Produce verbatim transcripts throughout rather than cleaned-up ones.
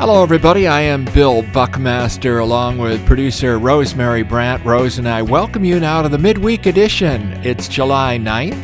Hello, everybody. I am Bill Buckmaster, along with producer Rosemary Brandt. Rose and I welcome you now to the midweek edition. It's July ninth,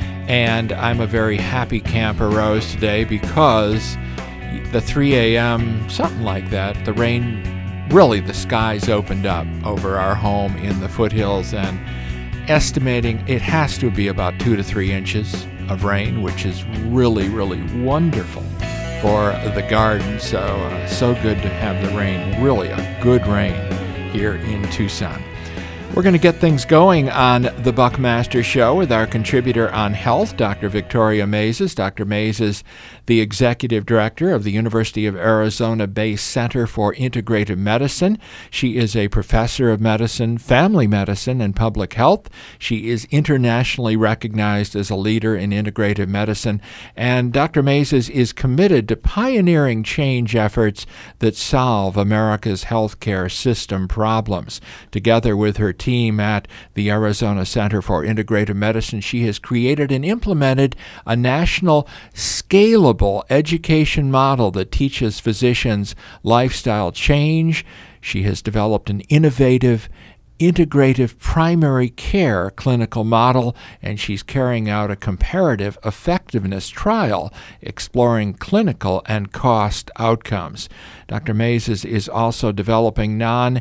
and I'm a very happy camper, Rose, today because the three a.m., something like that, the rain, really the skies opened up over our home in the foothills, and estimating it has to be about two to three inches of rain, which is really, really wonderful for the garden. So, uh, so good to have the rain, really a good rain here in Tucson. We're going to get things going on the Buckmaster Show with our contributor on health, Doctor Victoria Maizes. Doctor Maizes, the executive director of the University of Arizona-based Center for Integrative Medicine. She is a professor of medicine, family medicine, and public health. She is internationally recognized as a leader in integrative medicine. And Doctor Maizes is committed to pioneering change efforts that solve America's healthcare system problems. Together with her team at the Arizona Center for Integrative Medicine, she has created and implemented a national scalable education model that teaches physicians lifestyle change. She has developed an innovative integrative primary care clinical model, and she's carrying out a comparative effectiveness trial exploring clinical and cost outcomes. Doctor Maizes is also developing non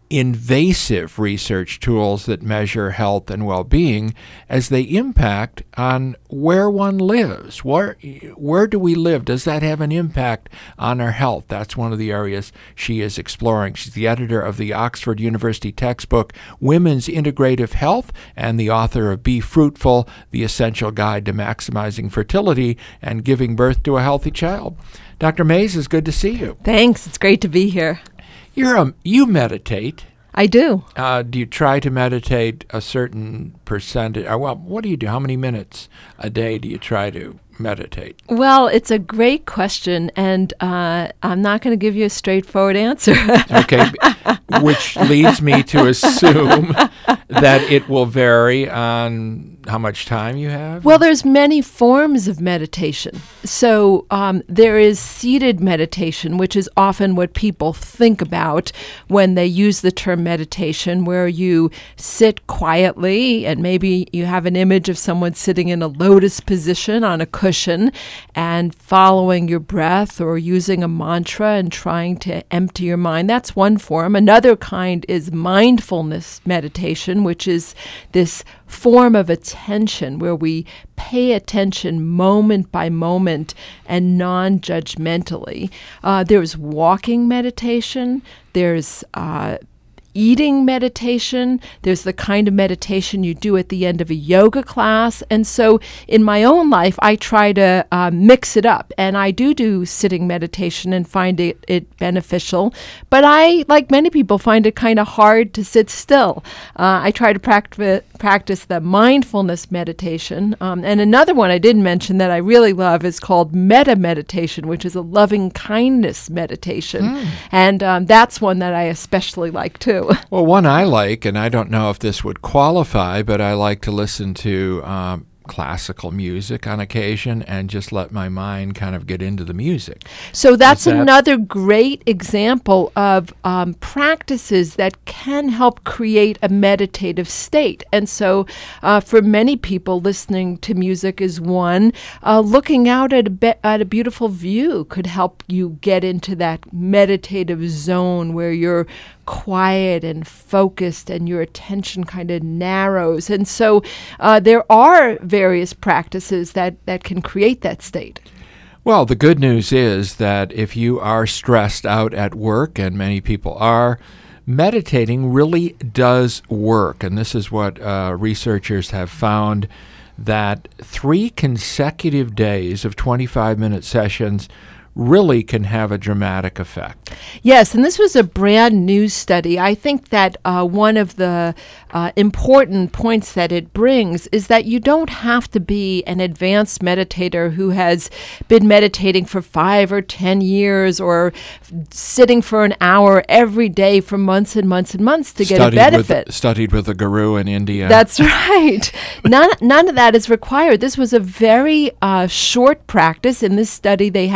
invasive research tools that measure health and well-being as they impact on where one lives. Where, where do we live? Does that have an impact on our health? That's one of the areas she is exploring. She's the editor of the Oxford University textbook, Women's Integrative Health, and the author of Be Fruitful, The Essential Guide to Maximizing Fertility and Giving Birth to a Healthy Child. Doctor Maizes, it's good to see you. Thanks. It's great to be here. You're a, you meditate. I do. Uh, do you try to meditate a certain percentage? Or, well, what do you do? How many minutes a day do you try to meditate? Well, it's a great question, and uh, I'm not going to give you a straightforward answer. Okay, which leads me to assume that it will vary on how much time you have? Well, there's many forms of meditation. So um, there is seated meditation, which is often what people think about when they use the term meditation, where you sit quietly and maybe you have an image of someone sitting in a lotus position on a cushion and following your breath or using a mantra and trying to empty your mind. That's one form. Another kind is mindfulness meditation, which is this form of attention where we pay attention moment by moment and non-judgmentally. Uh, there's walking meditation. There's uh, eating meditation. There's the kind of meditation you do at the end of a yoga class. And so in my own life, I try to uh, mix it up. And I do do sitting meditation and find it, it beneficial. But I, like many people, find it kind of hard to sit still. Uh, I try to practice practice the mindfulness meditation. Um, and another one I didn't mention that I really love is called metta meditation, which is a loving kindness meditation. Mm. And um, that's one that I especially like too. Well, one I like, and I don't know if this would qualify, but I like to listen to um, classical music on occasion and just let my mind kind of get into the music. So that's that another great example of um, practices that can help create a meditative state. And so uh, for many people, listening to music is one. Uh, looking out at a, be- at a beautiful view could help you get into that meditative zone where you're quiet and focused and your attention kind of narrows. And so uh, there are various practices that, that can create that state. Well, the good news is that if you are stressed out at work, and many people are, meditating really does work. And this is what uh, researchers have found, that three consecutive days of twenty-five minute sessions really can have a dramatic effect. Yes, and this was a brand new study. I think that uh, one of the uh, important points that it brings is that you don't have to be an advanced meditator who has been meditating for five or ten years or f- sitting for an hour every day for months and months and months to get studied a benefit. With, studied with a guru in India. That's right. none, none of that is required. This was a very uh, short practice. In this study, they had people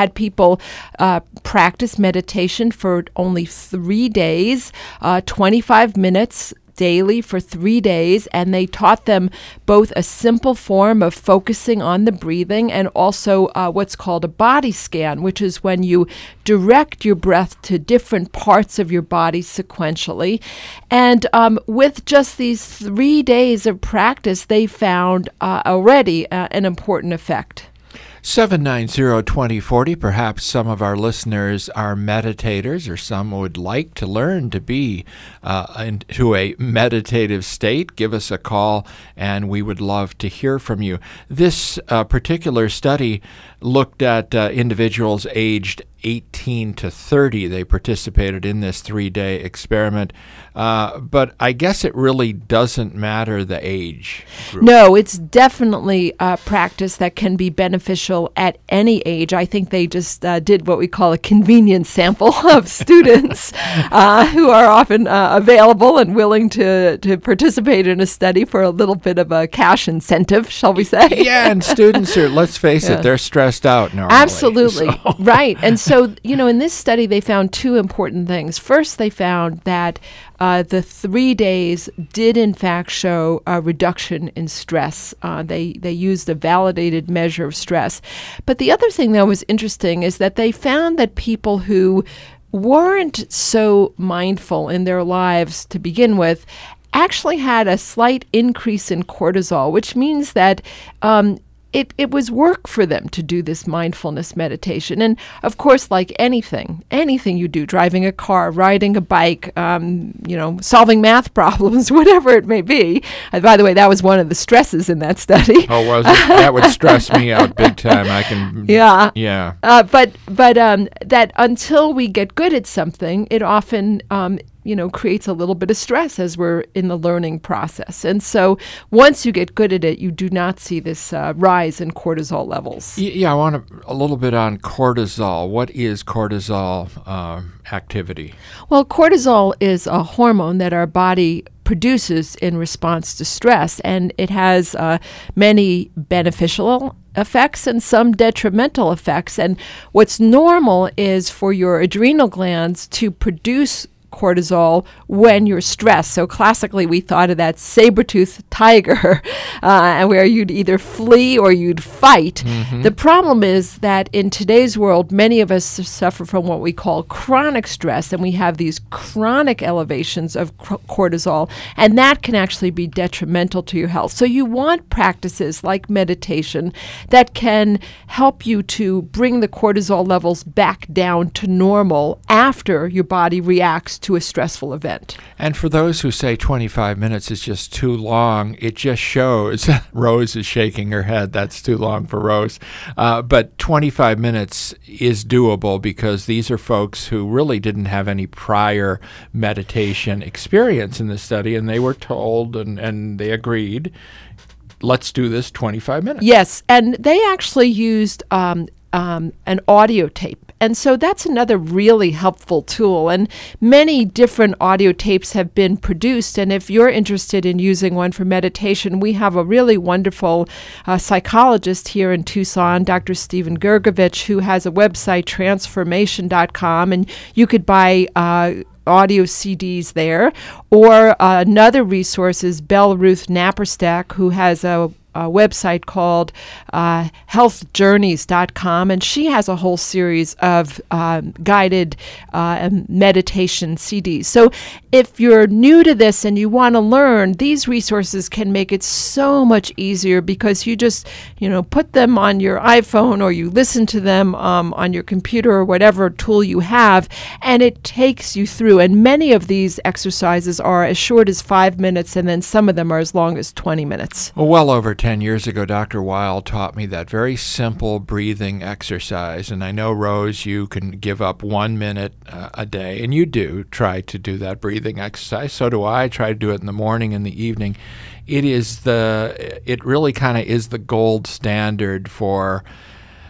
people uh, practice meditation for only three days, uh, twenty-five minutes daily for three days, and they taught them both a simple form of focusing on the breathing and also uh, what's called a body scan, which is when you direct your breath to different parts of your body sequentially. And um, with just these three days of practice, they found uh, already uh, an important effect. seven nine zero, two zero four zero. Perhaps some of our listeners are meditators, or some would like to learn to be uh, into a meditative state. Give us a call, and we would love to hear from you. This uh, particular study looked at uh, individuals aged eighteen to thirty. They participated in this three-day experiment. Uh, but I guess it really doesn't matter the age group. No, it's definitely a practice that can be beneficial at any age. I think they just uh, did what we call a convenient sample of students uh, who are often uh, available and willing to, to participate in a study for a little bit of a cash incentive, shall we say? Yeah, and students are, let's face Yeah. it, they're stressed out normally. Absolutely. So. Right. And so, you know, in this study, they found two important things. First, they found that uh, the three days did, in fact, show a reduction in stress. Uh, they, they used a validated measure of stress. But the other thing that was interesting is that they found that people who weren't so mindful in their lives to begin with actually had a slight increase in cortisol, which means that um, It, it was work for them to do this mindfulness meditation. And of course, like anything, anything you do, driving a car, riding a bike, um, you know, solving math problems, whatever it may be. And by the way, that was one of the stresses in that study. Oh, was it? That would stress me out big time. I can. Yeah. Yeah. Uh, but but um, that until we get good at something, it often um, you know, creates a little bit of stress as we're in the learning process. And so once you get good at it, you do not see this uh, rise in cortisol levels. Y- yeah, I want to, a little bit on cortisol. What is cortisol uh, activity? Well, cortisol is a hormone that our body produces in response to stress, and it has uh, many beneficial effects and some detrimental effects. And what's normal is for your adrenal glands to produce cortisol when you're stressed. So classically, we thought of that saber-toothed tiger, uh, where you'd either flee or you'd fight. Mm-hmm. The problem is that in today's world, many of us suffer from what we call chronic stress, and we have these chronic elevations of cr- cortisol, and that can actually be detrimental to your health. So you want practices like meditation that can help you to bring the cortisol levels back down to normal after your body reacts to a stressful event. And for those who say twenty-five minutes is just too long, it just shows. Rose is shaking her head. That's too long for Rose. Uh, but twenty-five minutes is doable because these are folks who really didn't have any prior meditation experience in the study, and they were told and, and they agreed, let's do this twenty-five minutes. Yes, and they actually used um, um, an audio tape. And so that's another really helpful tool. And many different audio tapes have been produced. And if you're interested in using one for meditation, we have a really wonderful uh, psychologist here in Tucson, Doctor Stephen Gergovich, who has a website, transformation dot com. And you could buy uh, audio C Ds there. Or uh, another resource is Belle Ruth Naparstek, who has a a website called uh, health journeys dot com, and she has a whole series of um, guided uh, meditation C Ds. So if you're new to this and you want to learn, these resources can make it so much easier because you just, you know, put them on your iPhone or you listen to them um, on your computer or whatever tool you have, and it takes you through. And many of these exercises are as short as five minutes, and then some of them are as long as twenty minutes. Well, well over ten years ago, Doctor Weil taught me that very simple breathing exercise. And I know, Rose, you can give up one minute uh, a day, and you do try to do that breathing exercise. So do I. I try to do it in the morning and the evening. It is the, it really kind of is the gold standard for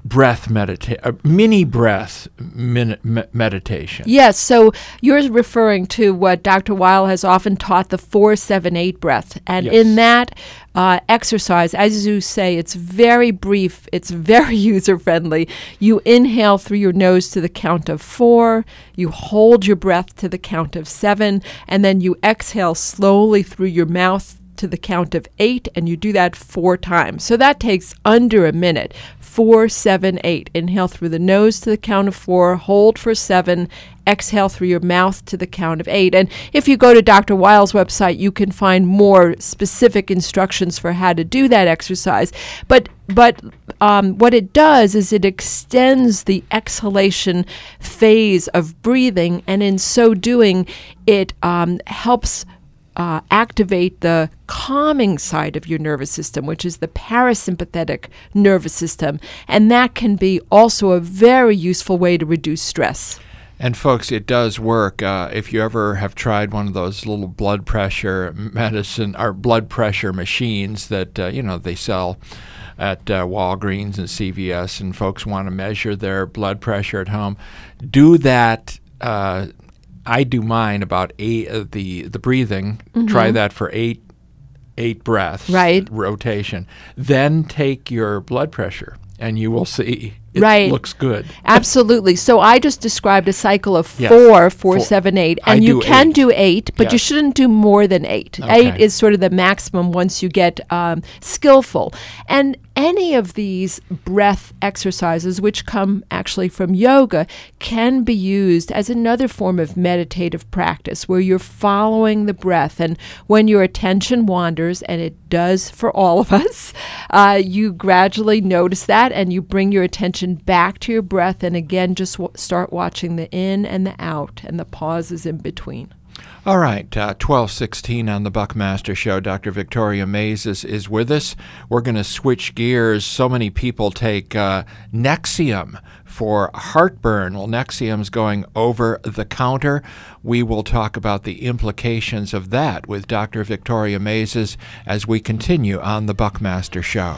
breath meditation, uh, mini breath min- me- meditation. Yes, so you're referring to what Doctor Weil has often taught, the four seven eight breath. And Yes. in that uh, exercise, as you say, it's very brief, it's very user-friendly. You inhale through your nose to the count of four, you hold your breath to the count of seven, and then you exhale slowly through your mouth to the count of eight, and you do that four times. So that takes under a minute. Four, seven, eight. Inhale through the nose to the count of four, hold for seven, exhale through your mouth to the count of eight. And if you go to Doctor Weil's website, you can find more specific instructions for how to do that exercise. But but um, what it does is it extends the exhalation phase of breathing, and in so doing, it um, helps Uh, activate the calming side of your nervous system, which is the parasympathetic nervous system. And that can be also a very useful way to reduce stress. And folks, it does work. Uh, if you ever have tried one of those little blood pressure medicine or blood pressure machines that, uh, you know, they sell at uh, Walgreens and C V S, and folks want to measure their blood pressure at home, do that. Uh, I do mine about eight. Uh, the the breathing. Mm-hmm. Try that for eight eight breaths. Right. Rotation. Then take your blood pressure, and you will see it right. looks good. Absolutely. So I just described a cycle of Yes. four, four, Four. seven, eight, I and you do can eight. do eight, but you Yes. shouldn't do more than eight. Okay. Eight is sort of the maximum once you get um, skillful. And any of these breath exercises, which come actually from yoga, can be used as another form of meditative practice where you're following the breath. And when your attention wanders, and it does for all of us, uh, you gradually notice that and you bring your attention back to your breath. And again, just w- start watching the in and the out and the pauses in between. All right, uh, twelve sixteen on the Buckmaster Show. Doctor Victoria Mays is, is with us. We're going to switch gears. So many people take uh, Nexium for heartburn. Well, Nexium's going over the counter. We will talk about the implications of that with Doctor Victoria Mays as we continue on the Buckmaster Show.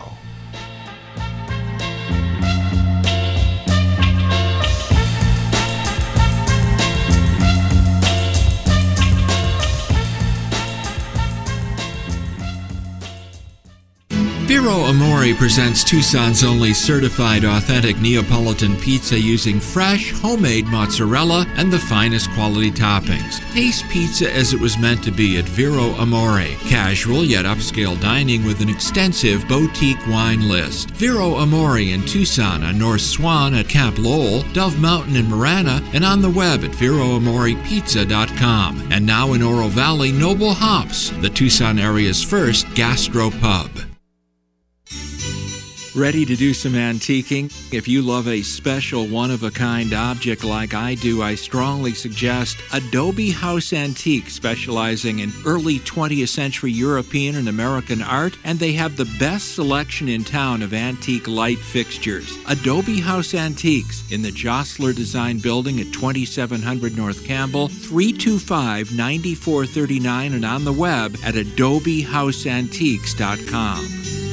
Vero Amore presents Tucson's only certified authentic Neapolitan pizza using fresh, homemade mozzarella and the finest quality toppings. Taste pizza as it was meant to be at Vero Amore. Casual yet upscale dining with an extensive boutique wine list. Vero Amore in Tucson on North Swan at Camp Lowell, Dove Mountain in Marana, and on the web at vero amore pizza dot com. And now in Oro Valley, Noble Hops, the Tucson area's first gastro pub. Ready to do some antiquing? If you love a special one-of-a-kind object like I do, I strongly suggest Adobe House Antique, specializing in early twentieth century European and American art, and they have the best selection in town of antique light fixtures. Adobe House Antiques in the Jostler Design Building at twenty-seven hundred North Campbell, three two five, nine four three nine, and on the web at adobe house antiques dot com.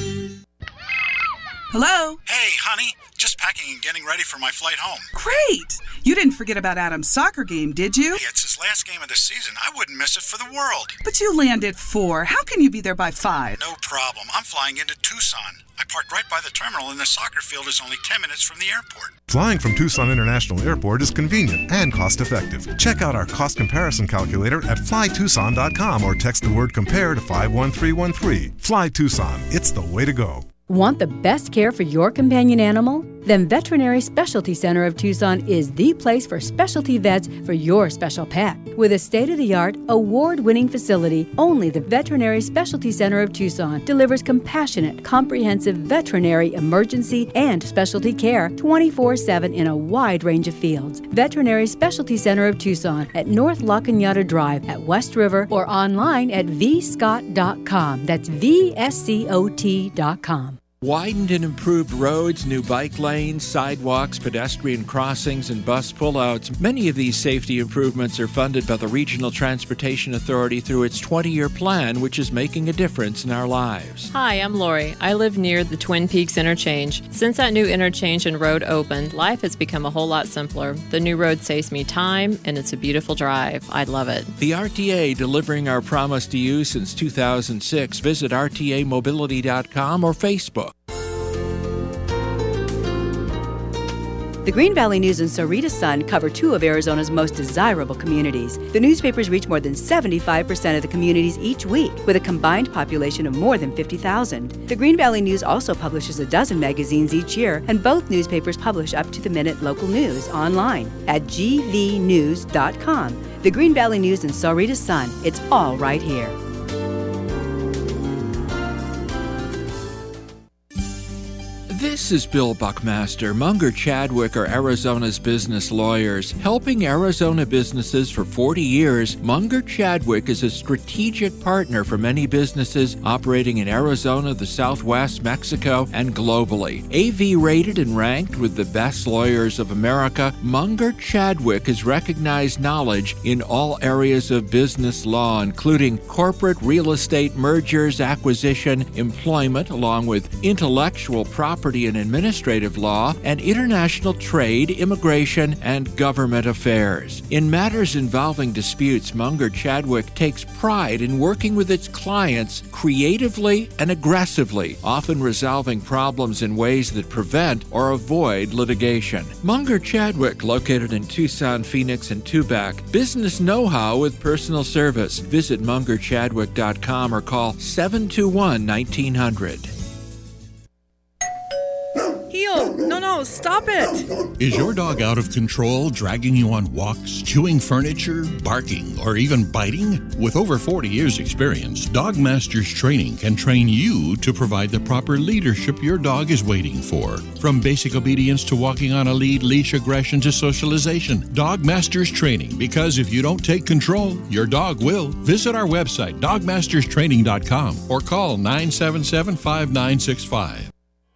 Hello? Hey, honey. Just packing and getting ready for my flight home. Great! You didn't forget about Adam's soccer game, did you? Hey, it's his last game of the season. I wouldn't miss it for the world. But you land at four. How can you be there by five? No problem. I'm flying into Tucson. I parked right by the terminal, and the soccer field is only ten minutes from the airport. Flying from Tucson International Airport is convenient and cost-effective. Check out our cost comparison calculator at fly tucson dot com or text the word COMPARE to five one three one three. Fly Tucson. It's the way to go. Want the best care for your companion animal? Then Veterinary Specialty Center of Tucson is the place for specialty vets for your special pet. With a state-of-the-art, award-winning facility, only the Veterinary Specialty Center of Tucson delivers compassionate, comprehensive veterinary emergency and specialty care twenty-four seven in a wide range of fields. Veterinary Specialty Center of Tucson at North La Cañada Drive at West River or online at v scott dot com. That's V S C O T dot com. Widened and improved roads, new bike lanes, sidewalks, pedestrian crossings, and bus pullouts. Many of these safety improvements are funded by the Regional Transportation Authority through its twenty-year plan, which is making a difference in our lives. Hi, I'm Lori. I live near the Twin Peaks interchange. Since that new interchange and road opened, life has become a whole lot simpler. The new road saves me time, and it's a beautiful drive. I love it. The R T A, delivering our promise to you since two thousand six. Visit R T A mobility dot com or Facebook. The Green Valley News and Sahuarita Sun cover two of Arizona's most desirable communities. The newspapers reach more than seventy-five percent of the communities each week, with a combined population of more than fifty thousand. The Green Valley News also publishes a dozen magazines each year, and both newspapers publish up-to-the-minute local news online at G V news dot com. The Green Valley News and Sahuarita Sun, it's all right here. This is Bill Buckmaster. Munger Chadwick are Arizona's business lawyers. Helping Arizona businesses for forty years, Munger Chadwick is a strategic partner for many businesses operating in Arizona, the Southwest, Mexico, and globally. A V rated and ranked with the best lawyers of America, Munger Chadwick has recognized knowledge in all areas of business law, including corporate real estate mergers, acquisition, employment, along with intellectual property and administrative law, and international trade, immigration, and government affairs. In matters involving disputes, Munger Chadwick takes pride in working with its clients creatively and aggressively, often resolving problems in ways that prevent or avoid litigation. Munger Chadwick, located in Tucson, Phoenix, and Tubac. Business know-how with personal service. Visit munger chadwick dot com or call seven two one, nineteen hundred. Heel! No, no, stop it! Is your dog out of control, dragging you on walks, chewing furniture, barking, or even biting? With over forty years experience, Dog Masters Training can train you to provide the proper leadership your dog is waiting for. From basic obedience to walking on a lead, leash aggression to socialization. Dog Masters Training, because if you don't take control, your dog will. Visit our website, dog masters training dot com, or call nine seven seven, five nine six five.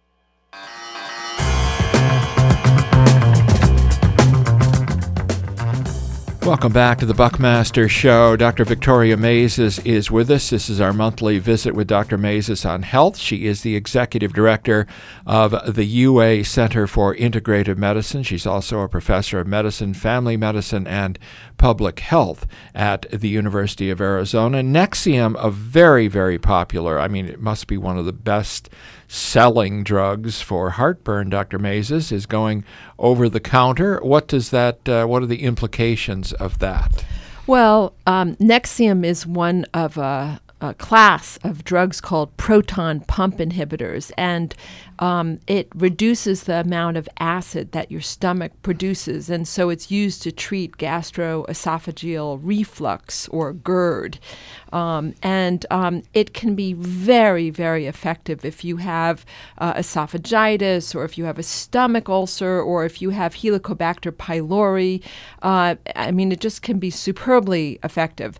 Welcome back to the Buckmaster Show. Doctor Victoria Maizes is with us. This is our monthly visit with Doctor Maizes on health. She is the executive director of the U A Center for Integrative Medicine. She's also a professor of medicine, family medicine, and public health at the University of Arizona. Nexium, a very, very popular, I mean, it must be one of the best selling drugs for heartburn, Doctor Maizes, is going over the counter. What does that, uh, what are the implications of that? Well, um, Nexium is one of a, a class of drugs called proton pump inhibitors, and um, it reduces the amount of acid that your stomach produces, and so it's used to treat gastroesophageal reflux or GERD. Um, and um, it can be very, very effective if you have uh, esophagitis, or if you have a stomach ulcer, or if you have Helicobacter pylori. Uh, I mean, it just can be superbly effective.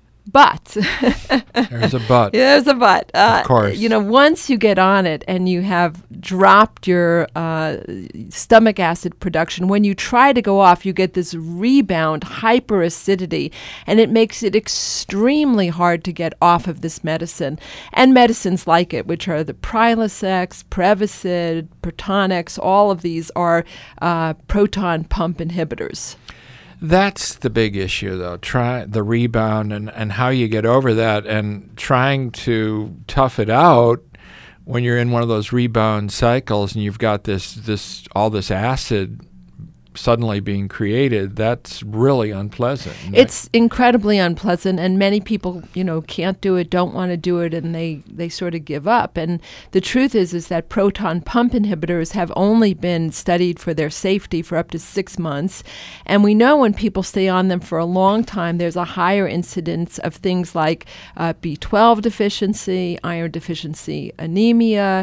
But there's a but. There's a but. Uh, of course. You know, once you get on it and you have dropped your uh, stomach acid production, when you try to go off, you get this rebound hyperacidity, and it makes it extremely hard to get off of this medicine. And medicines like it, which are the Prilosec, Prevacid, Protonix, all of these are uh, proton pump inhibitors. That's the big issue, though, try the rebound and, and how you get over that, and trying to tough it out when you're in one of those rebound cycles and you've got this this all this acid suddenly being created. That's really unpleasant. It's incredibly unpleasant, and many people, you know, can't do it, don't want to do it, and they, they sort of give up. And the truth is is that proton pump inhibitors have only been studied for their safety for up to six months. And we know when people stay on them for a long time, there's a higher incidence of things like uh, B twelve deficiency, iron deficiency anemia,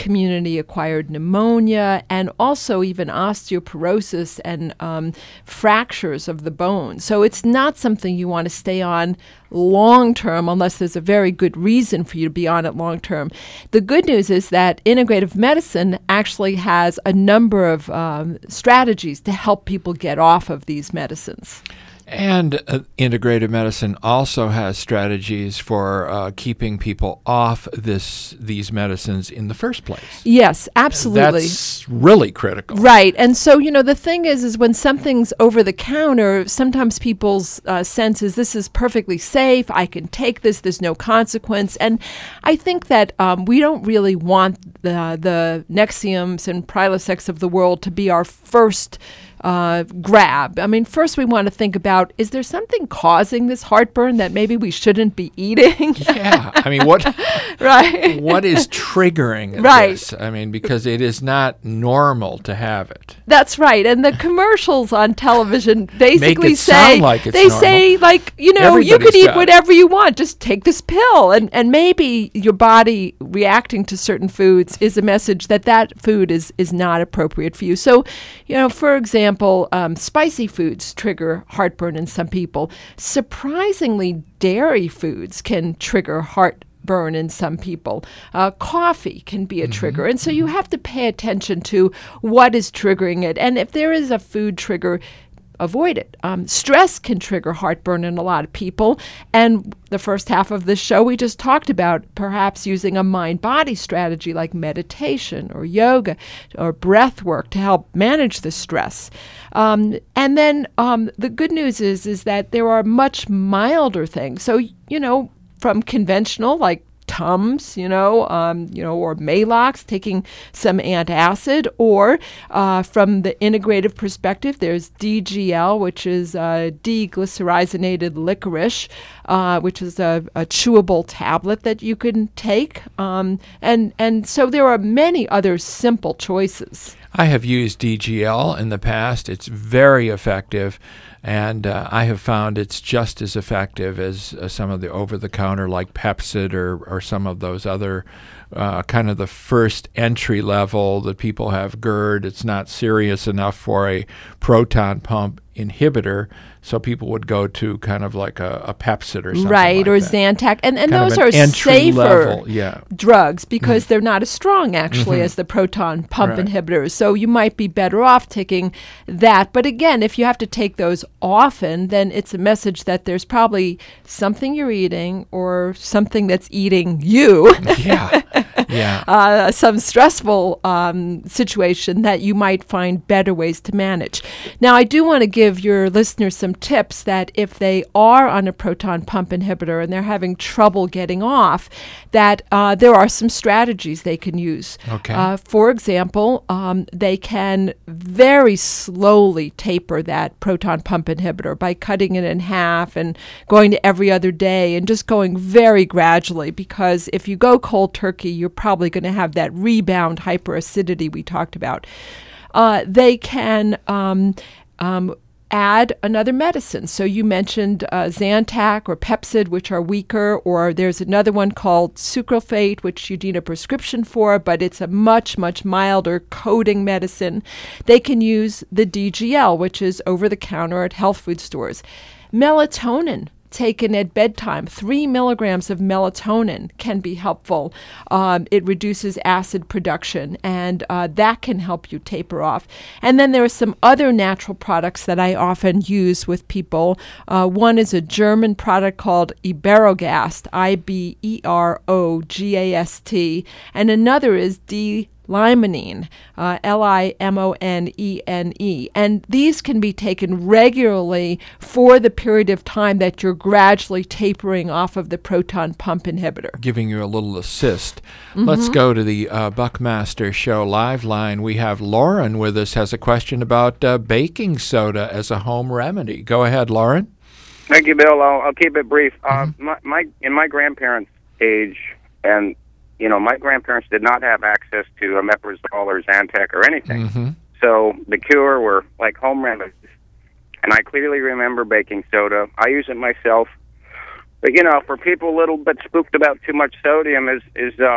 community-acquired pneumonia, and also even osteoporosis and um, fractures of the bone. So it's not something you want to stay on long-term unless there's a very good reason for you to be on it long-term. The good news is that integrative medicine actually has a number of um, strategies to help people get off of these medicines. And uh, integrative medicine also has strategies for uh, keeping people off this these medicines in the first place. Yes, absolutely. That's really critical. Right. And so, you know, the thing is, is when something's over the counter, sometimes people's uh, sense is this is perfectly safe. I can take this. There's no consequence. And I think that um, we don't really want the, the Nexiums and Prilosec of the world to be our first Uh, grab. I mean, first we want to think about, is there something causing this heartburn that maybe we shouldn't be eating? Yeah. I mean, what right. what is triggering right. this? I mean, because it is not normal to have it. That's right. And the commercials on television basically Make it say, sound like it's they normal. say, like, you know, you could Everybody's eat got whatever you want. Just take this pill. And, and maybe your body reacting to certain foods is a message that that food is, is not appropriate for you. So, you know, for example, Um, spicy foods trigger heartburn in some people. Surprisingly, dairy foods can trigger heartburn in some people. Uh, coffee can be a mm-hmm. trigger. And so you have to pay attention to what is triggering it. And if there is a food trigger, avoid it. Um, stress can trigger heartburn in a lot of people. And the first half of this show, we just talked about perhaps using a mind-body strategy like meditation or yoga or breath work to help manage the stress. Um, and then um, the good news is, is that there are much milder things. So, you know, from conventional, like Tums, you know, um, you know, or Maalox, taking some antacid, or uh, from the integrative perspective, there's D G L, which is uh, D-glycyrrhizated licorice, uh, which is a, a chewable tablet that you can take, um, and and so there are many other simple choices. I have used D G L in the past. It's very effective. And uh, I have found it's just as effective as uh, some of the over-the-counter like Pepcid or, or some of those other uh, kind of the first entry level that people have GERD. It's not serious enough for a proton pump inhibitor, so people would go to kind of like a, a Pepcid or something right, like or that. Zantac. And, and kind those of are an entry safer level, yeah. drugs because Mm. they're not as strong, actually, Mhm. as the proton pump Right. inhibitors. So you might be better off taking that. But again, if you have to take those often, then it's a message that there's probably something you're eating or something that's eating you. Yeah, yeah. Uh, some stressful um, situation that you might find better ways to manage. Now, I do want to give your listeners some tips that if they are on a proton pump inhibitor and they're having trouble getting off, that uh, there are some strategies they can use. Okay. Uh, for example, um, they can very slowly taper that proton pump inhibitor by cutting it in half and going to every other day and just going very gradually, because if you go cold turkey, you're probably going to have that rebound hyperacidity we talked about. Uh, they can um, um, add another medicine. So you mentioned uh, Zantac or Pepcid, which are weaker, or there's another one called sucralfate, which you need a prescription for, but it's a much, much milder coating medicine. They can use the D G L, which is over-the-counter at health food stores. Melatonin, taken at bedtime, three milligrams of melatonin can be helpful. Um, it reduces acid production, and uh, that can help you taper off. And then there are some other natural products that I often use with people. Uh, one is a German product called Iberogast, I B E R O G A S T, and another is D limonene, uh, L I M O N E N E. And these can be taken regularly for the period of time that you're gradually tapering off of the proton pump inhibitor. Giving you a little assist. Mm-hmm. Let's go to the uh, Buckmaster Show live line. We have Lauren with us, has a question about uh, baking soda as a home remedy. Go ahead, Lauren. Thank you, Bill. I'll, I'll keep it brief. Mm-hmm. Uh, my, my in my grandparents' age, and you know, my grandparents did not have access to omeprazole or Zantac or anything. Mm-hmm. So the cure were like home remedies. And I clearly remember baking soda. I use it myself. But, you know, for people a little bit spooked about too much sodium, is, is uh,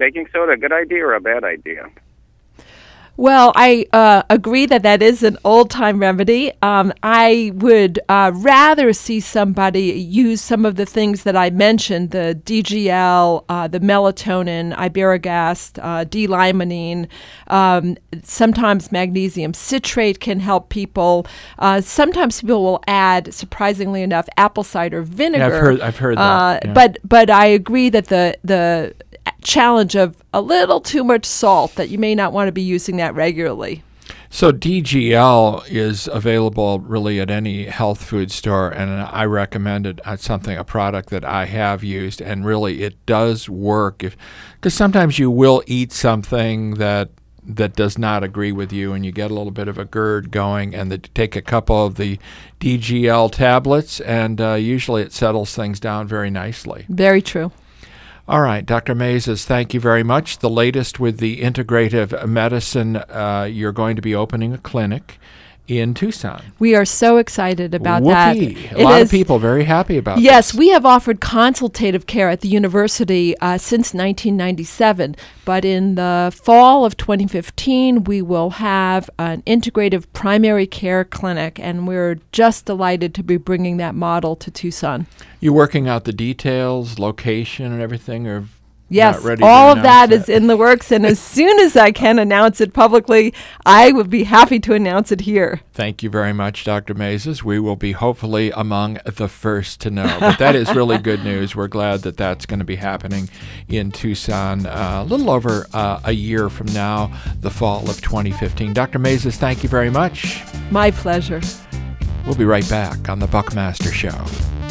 baking soda a good idea or a bad idea? Well, I uh, agree that that is an old-time remedy. Um, I would uh, rather see somebody use some of the things that I mentioned, the D G L, uh, the melatonin, Iberogast, uh, D-limonene. Um, sometimes magnesium citrate can help people. Uh, sometimes people will add, surprisingly enough, apple cider vinegar. Yeah, I've heard, I've heard that. Uh, yeah. But but I agree that the the challenge of a little too much salt, that you may not want to be using that regularly. So D G L is available really at any health food store, and I recommend it as something, a product that I have used, and really it does work. If because sometimes you will eat something that that does not agree with you, and you get a little bit of a GERD going, and the, take a couple of the D G L tablets, and uh, usually it settles things down very nicely. Very true. All right, Doctor Mazes, thank you very much. The latest with the integrative medicine, uh, you're going to be opening a clinic in Tucson. We are so excited about Whoopee. that. A It lot is, of people very happy about yes, this. we have offered consultative care at the university uh, since nineteen ninety-seven, but in the fall of twenty fifteen, we will have an integrative primary care clinic, and we're just delighted to be bringing that model to Tucson. You working out the details, location, and everything, or yes, not ready to all of announce that is in the works, and as soon as I can announce it publicly, I would be happy to announce it here. Thank you very much, Doctor Mazes. We will be hopefully among the first to know. But that is really good news. We're glad that that's going to be happening in Tucson uh, a little over uh, a year from now, the fall of twenty fifteen. Doctor Mazes, thank you very much. My pleasure. We'll be right back on the Buckmaster Show.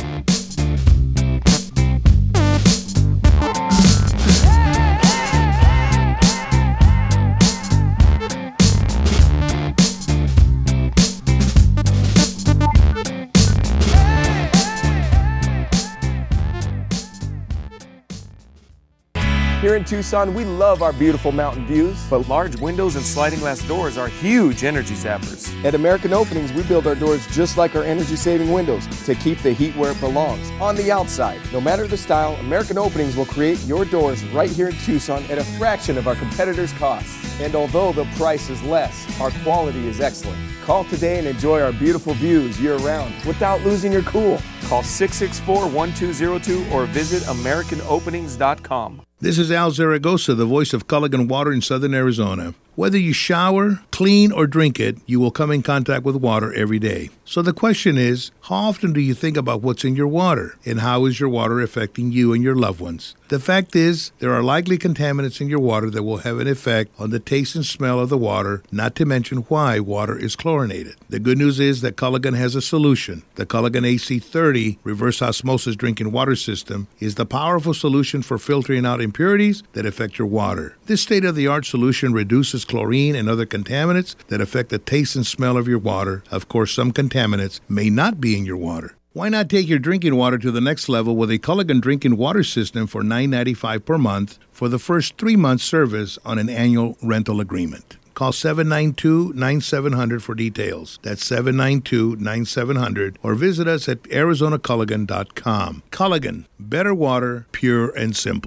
Here in Tucson, we love our beautiful mountain views, but large windows and sliding glass doors are huge energy zappers. At American Openings, we build our doors just like our energy-saving windows to keep the heat where it belongs, on the outside. No matter the style, American Openings will create your doors right here in Tucson at a fraction of our competitors' costs. And although the price is less, our quality is excellent. Call today and enjoy our beautiful views year-round without losing your cool. Call six six four, one two zero two or visit American Openings dot com. This is Al Zaragoza, the voice of Culligan Water in Southern Arizona. Whether you shower, clean, or drink it, you will come in contact with water every day. So the question is, how often do you think about what's in your water, and how is your water affecting you and your loved ones? The fact is, there are likely contaminants in your water that will have an effect on the taste and smell of the water, not to mention why water is chlorinated. The good news is that Culligan has a solution. The Culligan A C thirty reverse osmosis drinking water system is the powerful solution for filtering out impurities that affect your water. This state-of-the-art solution reduces chlorine and other contaminants that affect the taste and smell of your water. Of course, some contaminants may not be in your water. Why not take your drinking water to the next level with a Culligan drinking water system for nine dollars and ninety-five cents per month for the first three months service on an annual rental agreement? Call seven nine two, nine seven zero zero for details. That's seven nine two, nine seven zero zero or visit us at Arizona Culligan dot com. Culligan, better water, pure and simple.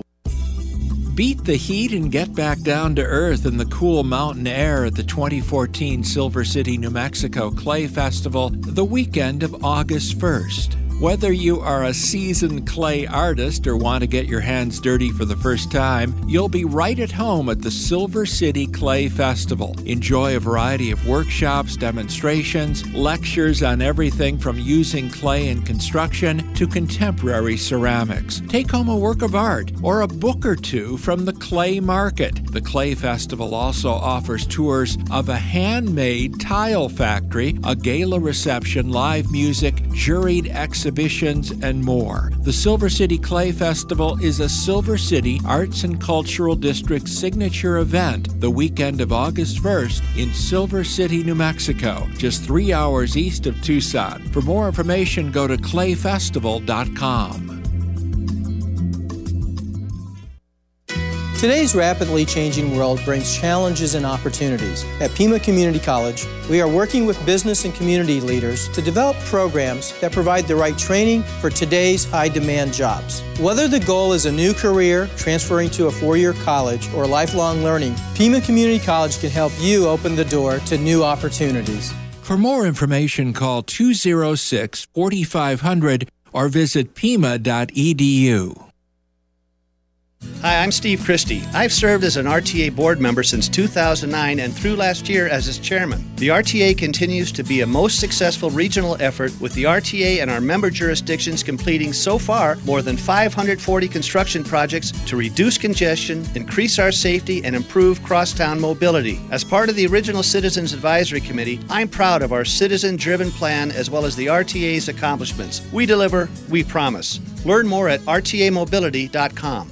Beat the heat and get back down to earth in the cool mountain air at the twenty fourteen Silver City, New Mexico Clay Festival the weekend of August first. Whether you are a seasoned clay artist or want to get your hands dirty for the first time, you'll be right at home at the Silver City Clay Festival. Enjoy a variety of workshops, demonstrations, lectures on everything from using clay in construction to contemporary ceramics. Take home a work of art or a book or two from the clay market. The Clay Festival also offers tours of a handmade tile factory, a gala reception, live music, juried exhibitions, exhibitions, and more. The Silver City Clay Festival is a Silver City Arts and Cultural District signature event the weekend of August first in Silver City, New Mexico, just three hours east of Tucson. For more information, go to clay festival dot com. Today's rapidly changing world brings challenges and opportunities. At Pima Community College, we are working with business and community leaders to develop programs that provide the right training for today's high-demand jobs. Whether the goal is a new career, transferring to a four-year college, or lifelong learning, Pima Community College can help you open the door to new opportunities. For more information, call two oh six, four five zero zero or visit pima dot e d u. Hi, I'm Steve Christie. I've served as an R T A board member since two thousand nine and through last year as its chairman. The R T A continues to be a most successful regional effort, with the R T A and our member jurisdictions completing so far more than five hundred forty construction projects to reduce congestion, increase our safety, and improve crosstown mobility. As part of the original Citizens Advisory Committee, I'm proud of our citizen-driven plan as well as the R T A's accomplishments. We deliver, we promise. Learn more at r t a mobility dot com.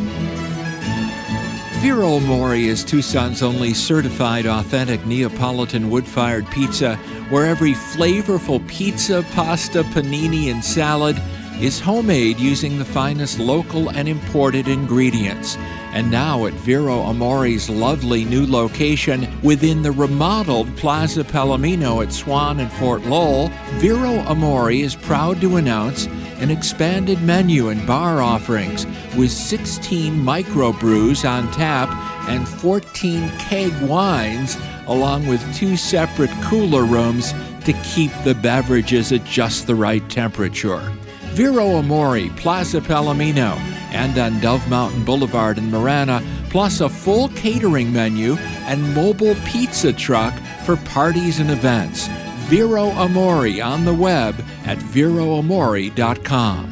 Vero Amore is Tucson's only certified authentic Neapolitan wood-fired pizza, where every flavorful pizza, pasta, panini, and salad is homemade using the finest local and imported ingredients. And now at Vero Amore's lovely new location within the remodeled Plaza Palomino at Swan and Fort Lowell, Vero Amore is proud to announce an expanded menu and bar offerings with sixteen microbrews on tap and fourteen keg wines, along with two separate cooler rooms to keep the beverages at just the right temperature. Vero Amore, Plaza Palomino, and on Dove Mountain Boulevard in Marana, plus a full catering menu and mobile pizza truck for parties and events. Vero Amore on the web at vero amore dot com.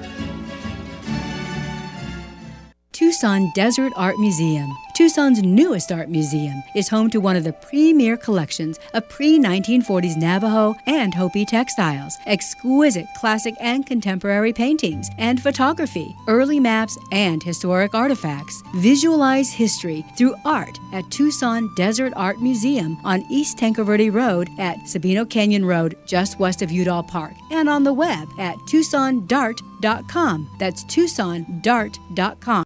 Tucson Desert Art Museum. Tucson's newest art museum is home to one of the premier collections of pre nineteen forties Navajo and Hopi textiles, exquisite classic and contemporary paintings and photography, early maps, and historic artifacts. Visualize history through art at Tucson Desert Art Museum on East Tanque Verde Road at Sabino Canyon Road, just west of Udall Park, and on the web at tucson dart dot com. That's tucson dart dot com.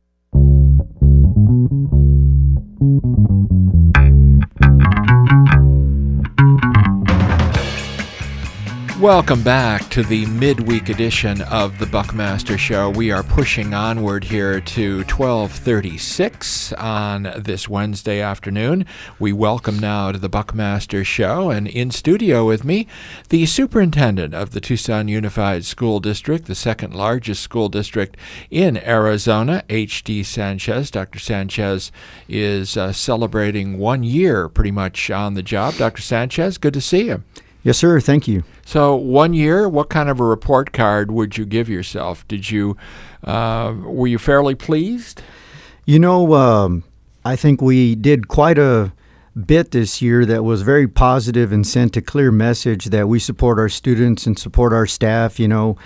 Welcome back to the midweek edition of the Buckmaster Show. We are pushing onward here to twelve thirty-six on this Wednesday afternoon. We welcome now to the Buckmaster Show, and in studio with me, the superintendent of the Tucson Unified School District, the second largest school district in Arizona, H D Sanchez. Doctor Sanchez is uh, celebrating one year pretty much on the job. Doctor Sanchez, good to see you. Yes, sir. Thank you. So one year, what kind of a report card would you give yourself? Did you, uh, were you fairly pleased? You know, um, I think we did quite a bit this year that was very positive and sent a clear message that we support our students and support our staff. You know,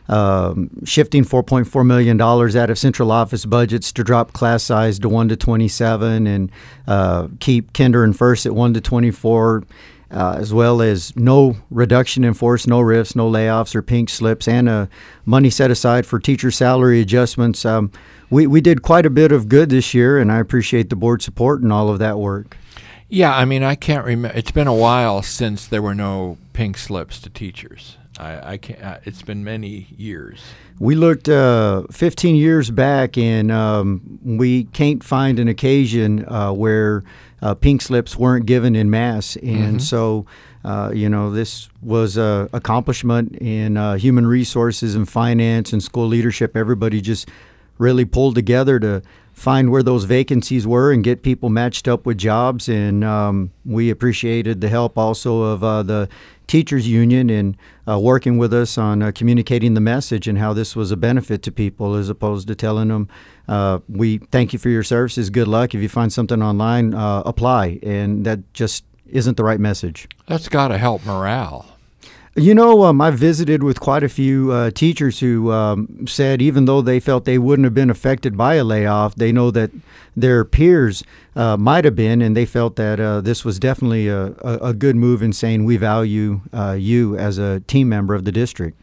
um, shifting four point four million dollars out of central office budgets to drop class size to one to twenty-seven and uh, keep kinder and first at one to twenty-four. Uh, as well as no reduction in force, no R I Fs, no layoffs or pink slips, and uh, money set aside for teacher salary adjustments. Um, we, we did quite a bit of good this year, and I appreciate the board support and all of that work. Yeah, I mean, I can't remember. It's been a while since there were no pink slips to teachers. I, I can't. Uh, it's been many years. We looked uh, fifteen years back, and um, we can't find an occasion uh, where uh, pink slips weren't given in mass. And mm-hmm. so, uh, you know, this was an accomplishment in uh, human resources and finance and school leadership. Everybody just really pulled together to find where those vacancies were and get people matched up with jobs. And um, we appreciated the help also of uh, the teachers union in uh, working with us on uh, communicating the message and how this was a benefit to people, as opposed to telling them, uh, we thank you for your services, good luck. If you find something online, uh, apply. And that just isn't the right message. That's got to help morale. You know, um, I visited with quite a few uh, teachers who um, said even though they felt they wouldn't have been affected by a layoff, they know that their peers uh, might have been, and they felt that uh, this was definitely a, a, a good move in saying we value uh, you as a team member of the district.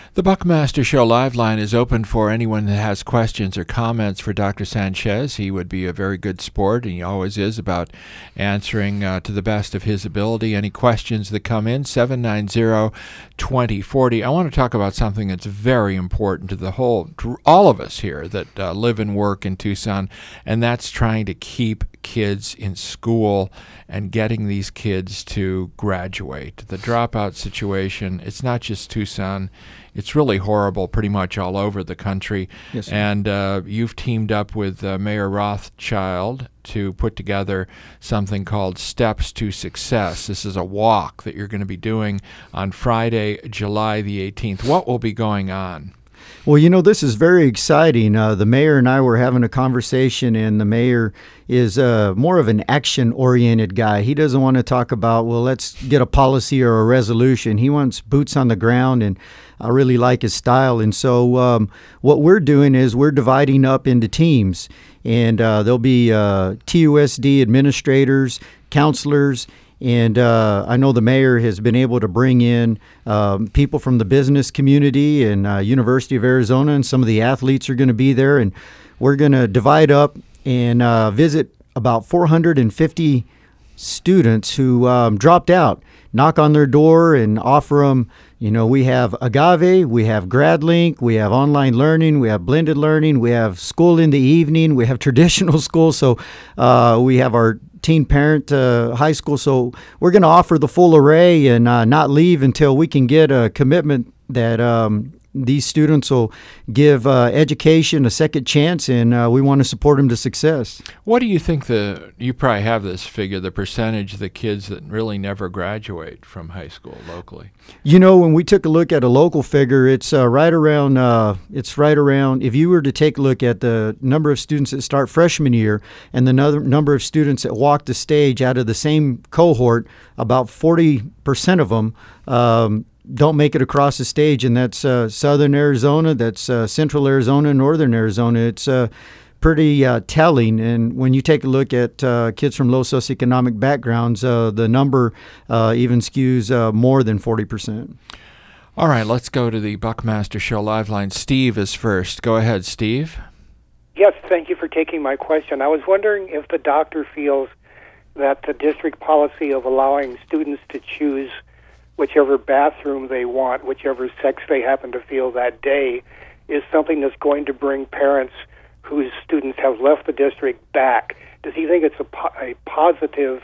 The Buckmaster Show Live Line is open for anyone that has questions or comments for Doctor Sanchez. He would be a very good sport, and he always is, about answering uh, to the best of his ability any questions that come in. seven nine zero, two zero four zero. I want to talk about something that's very important to the whole, to all of us here that uh, live and work in Tucson, and that's trying to keep kids in school and getting these kids to graduate. The dropout situation, it's not just Tucson. It's really horrible pretty much all over the country. Yes, sir. And uh, you've teamed up with uh, Mayor Rothschild to put together something called Steps to Success. This is a walk that you're going to be doing on Friday, July the eighteenth. What will be going on? Well, you know, this is very exciting. Uh, the mayor and I were having a conversation, and the mayor is uh, more of an action-oriented guy. He doesn't want to talk about, well, let's get a policy or a resolution. He wants boots on the ground, and I really like his style. And so um, what we're doing is we're dividing up into teams, and uh, there'll be uh, T U S D administrators, counselors, and uh, I know the mayor has been able to bring in um, people from the business community and uh, University of Arizona, and some of the athletes are going to be there. And we're going to divide up and uh, visit about four hundred fifty students who um, dropped out, knock on their door and offer them, you know, we have Agave, we have GradLink, we have online learning, we have blended learning, we have school in the evening, we have traditional school. So uh, we have our teen parent uh, high school. So we're going to offer the full array and uh, not leave until we can get a commitment that um, these students will give uh, education a second chance, and uh, we want to support them to success. What do you think the, you probably have this figure, the percentage of the kids that really never graduate from high school locally? You know, when we took a look at a local figure, it's uh, right around, uh, it's right around, if you were to take a look at the number of students that start freshman year and the no- number of students that walk the stage out of the same cohort, about forty percent of them um, don't make it across the stage, and that's uh, southern Arizona, that's uh, central Arizona, northern Arizona. It's uh, pretty uh, telling, and when you take a look at uh, kids from low socioeconomic backgrounds, uh, the number uh, even skews uh, more than forty percent. All right, let's go to the Buckmaster Show Live Line. Steve is first. Go ahead, Steve. Yes, thank you for taking my question. I was wondering if the doctor feels that the district policy of allowing students to choose whichever bathroom they want, whichever sex they happen to feel that day, is something that's going to bring parents whose students have left the district back. Does he think it's a, po- a positive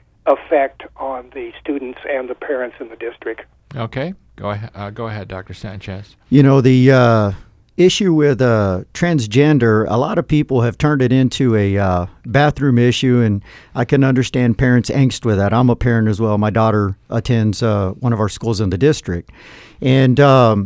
effect on the students and the parents in the district? Okay, go ahead, uh, go ahead, Doctor Sanchez. You know, the uh, issue with uh, transgender, a lot of people have turned it into a uh, bathroom issue, and I can understand parents' angst with that. I'm a parent as well. My daughter attends uh, one of our schools in the district. And um,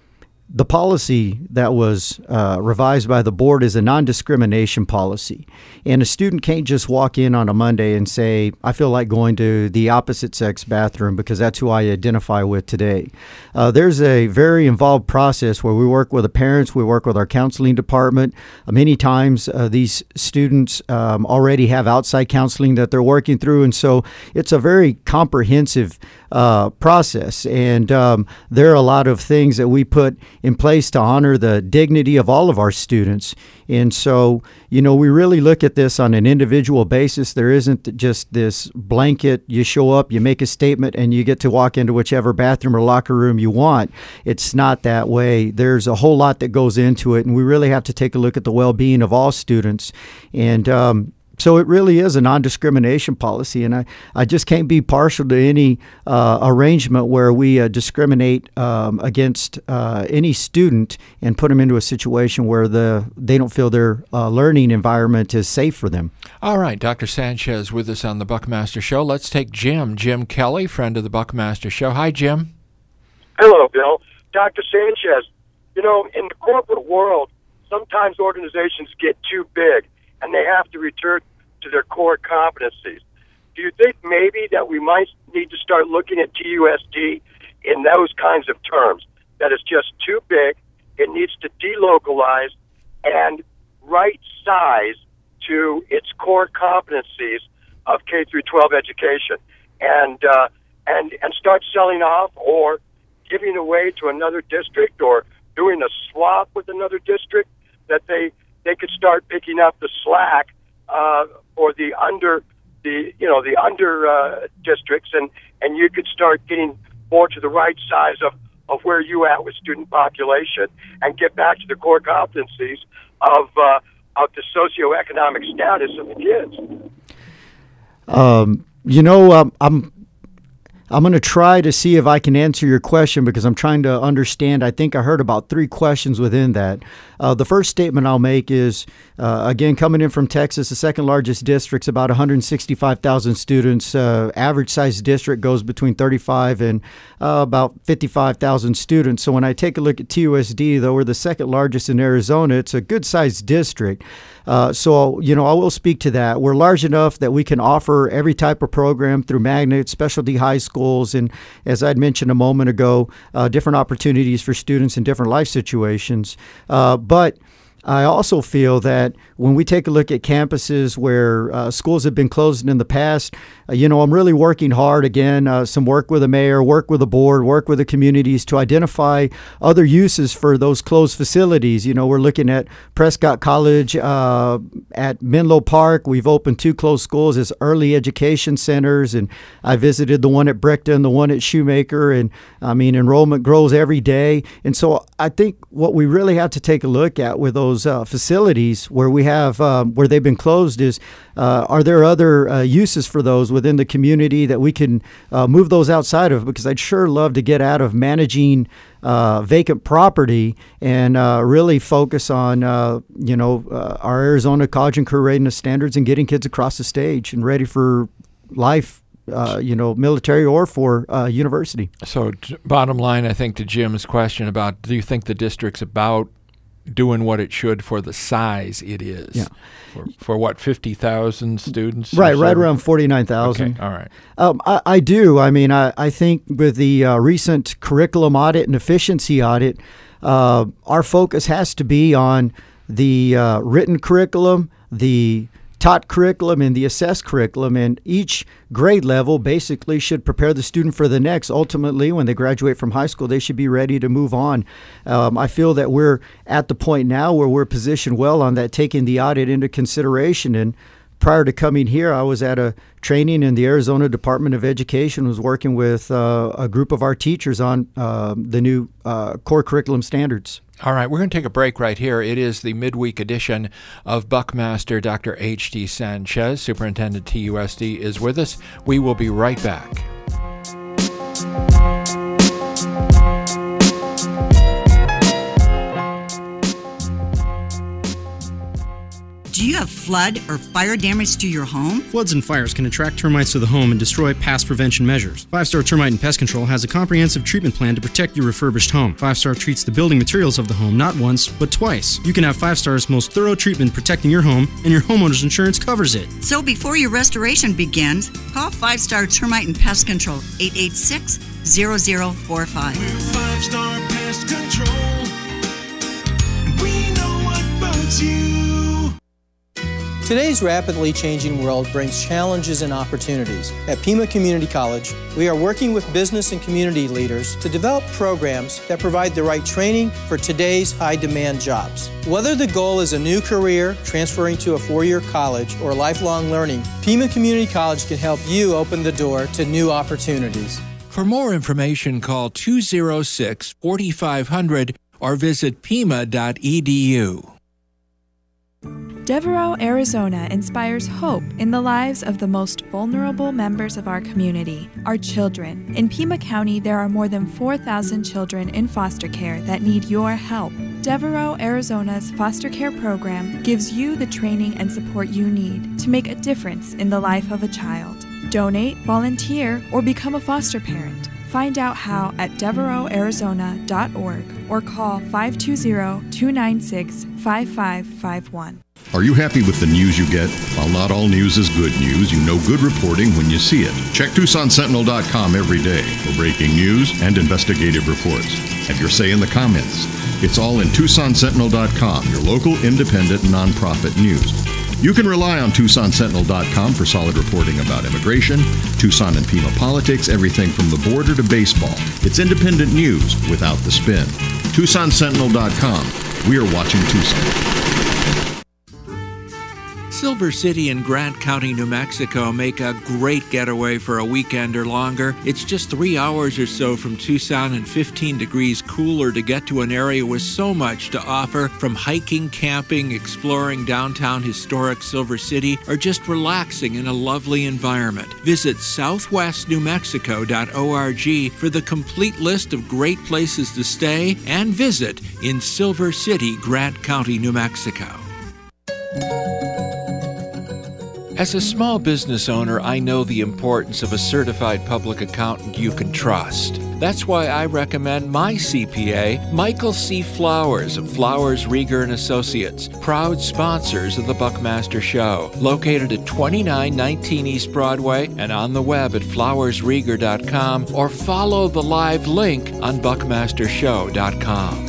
the policy that was uh, revised by the board is a non-discrimination policy. And a student can't just walk in on a Monday and say, I feel like going to the opposite sex bathroom because that's who I identify with today. Uh, there's a very involved process where we work with the parents, we work with our counseling department. Uh, many times uh, these students um, already have outside counseling that they're working through, and so it's a very comprehensive uh, process. And um, there are a lot of things that we put in place to honor the dignity of all of our students. And so, you know, we really look at this on an individual basis. There isn't just this blanket, you show up, you make a statement, and you get to walk into whichever bathroom or locker room you want. It's not that way. There's a whole lot that goes into it, and we really have to take a look at the well-being of all students. And um, so it really is a non-discrimination policy, and I, I just can't be partial to any uh, arrangement where we uh, discriminate um, against uh, any student and put them into a situation where the they don't feel their uh, learning environment is safe for them. All right, Doctor Sanchez with us on the Buckmaster Show. Let's take Jim. Jim Kelly, friend of the Buckmaster Show. Hi, Jim. Hello, Bill. Doctor Sanchez, you know, in the corporate world, sometimes organizations get too big, and they have to return to their core competencies. Do you think maybe that we might need to start looking at T U S D in those kinds of terms, that it's just too big, it needs to delocalize and right size to its core competencies of K through twelve education, and uh, and and start selling off or giving away to another district or doing a swap with another district, that they they could start picking up the slack uh, or the under the you know the under uh, districts, and, and you could start getting more to the right size of, of where you at with student population, and get back to the core competencies of uh, of the socioeconomic status of the kids. Um, you know, um, I'm. I'm going to try to see if I can answer your question because I'm trying to understand. I think I heard about three questions within that. Uh, the first statement I'll make is, uh, again, coming in from Texas, the second largest district's about one hundred sixty-five thousand students. Uh, average size district goes between thirty-five and uh, about fifty-five thousand students. So when I take a look at T U S D, though we're the second largest in Arizona, it's a good sized district. Uh, so, you know, I will speak to that. We're large enough that we can offer every type of program through magnet, specialty high schools, and as I'd mentioned a moment ago, uh, different opportunities for students in different life situations. Uh, but I also feel that when we take a look at campuses where uh, schools have been closed in the past, uh, you know, I'm really working hard, again, uh, some work with the mayor, work with the board, work with the communities to identify other uses for those closed facilities. You know, we're looking at Prescott College uh, at Menlo Park. We've opened two closed schools as early education centers, and I visited the one at Brickton, the one at Shoemaker, and I mean, enrollment grows every day. And so I think what we really have to take a look at with those uh, facilities where we have um, where they've been closed is uh, are there other uh, uses for those within the community that we can uh, move those outside of? Because I'd sure love to get out of managing uh, vacant property and uh, really focus on uh, you know uh, our Arizona college and career readiness standards and getting kids across the stage and ready for life. Uh, you know, military or for uh, university. So, t- bottom line, I think to Jim's question about, do you think the district's about doing what it should for the size it is? Yeah. For, for what, fifty thousand students? Right, right around forty-nine thousand. Okay, all right. Um, I, I do. I mean, I, I think with the uh, recent curriculum audit and efficiency audit, uh, our focus has to be on the uh, written curriculum, the taught curriculum, and the assessed curriculum, and each grade level basically should prepare the student for the next. Ultimately, when they graduate from high school, they should be ready to move on. Um, I feel that we're at the point now where we're positioned well on that, taking the audit into consideration. And prior to coming here, I was at a training in the Arizona Department of Education, was working with uh, a group of our teachers on uh, the new uh, core curriculum standards. All right, we're going to take a break right here. It is the midweek edition of Buckmaster. Doctor H D Sanchez, Superintendent T U S D, is with us. We will be right back. Do you have flood or fire damage to your home? Floods and fires can attract termites to the home and destroy past prevention measures. Five Star Termite and Pest Control has a comprehensive treatment plan to protect your refurbished home. Five Star treats the building materials of the home not once, but twice. You can have Five Star's most thorough treatment protecting your home, and your homeowner's insurance covers it. So before your restoration begins, call Five Star Termite and Pest Control, eight eight six, zero zero four five. We're Five Star Pest Control, and we know about you. Today's rapidly changing world brings challenges and opportunities. At Pima Community College, we are working with business and community leaders to develop programs that provide the right training for today's high-demand jobs. Whether the goal is a new career, transferring to a four-year college, or lifelong learning, Pima Community College can help you open the door to new opportunities. For more information, call two oh six, four five zero zero or visit pima dot e d u. Devereaux, Arizona inspires hope in the lives of the most vulnerable members of our community, our children. In Pima County, there are more than four thousand children in foster care that need your help. Devereaux, Arizona's foster care program gives you the training and support you need to make a difference in the life of a child. Donate, volunteer, or become a foster parent. Find out how at devereaux arizona dot org or call five two zero, two nine six, five five five one. Are you happy with the news you get? While not all news is good news, you know good reporting when you see it. Check Tucson Sentinel dot com every day for breaking news and investigative reports. Have your say in the comments. It's all in Tucson Sentinel dot com, your local independent nonprofit news. You can rely on Tucson Sentinel dot com for solid reporting about immigration, Tucson and Pima politics, everything from the border to baseball. It's independent news without the spin. Tucson Sentinel dot com. We are watching Tucson. Silver City and Grant County, New Mexico make a great getaway for a weekend or longer. It's just three hours or so from Tucson and fifteen degrees cooler to get to an area with so much to offer, from hiking, camping, exploring downtown historic Silver City, or just relaxing in a lovely environment. Visit southwest new mexico dot org for the complete list of great places to stay and visit in Silver City, Grant County, New Mexico. As a small business owner, I know the importance of a certified public accountant you can trust. That's why I recommend my C P A, Michael C. Flowers of Flowers, Rieger and Associates, proud sponsors of the Buckmaster Show. Located at twenty-nine nineteen East Broadway and on the web at flowers rieger dot com, or follow the live link on buckmaster show dot com.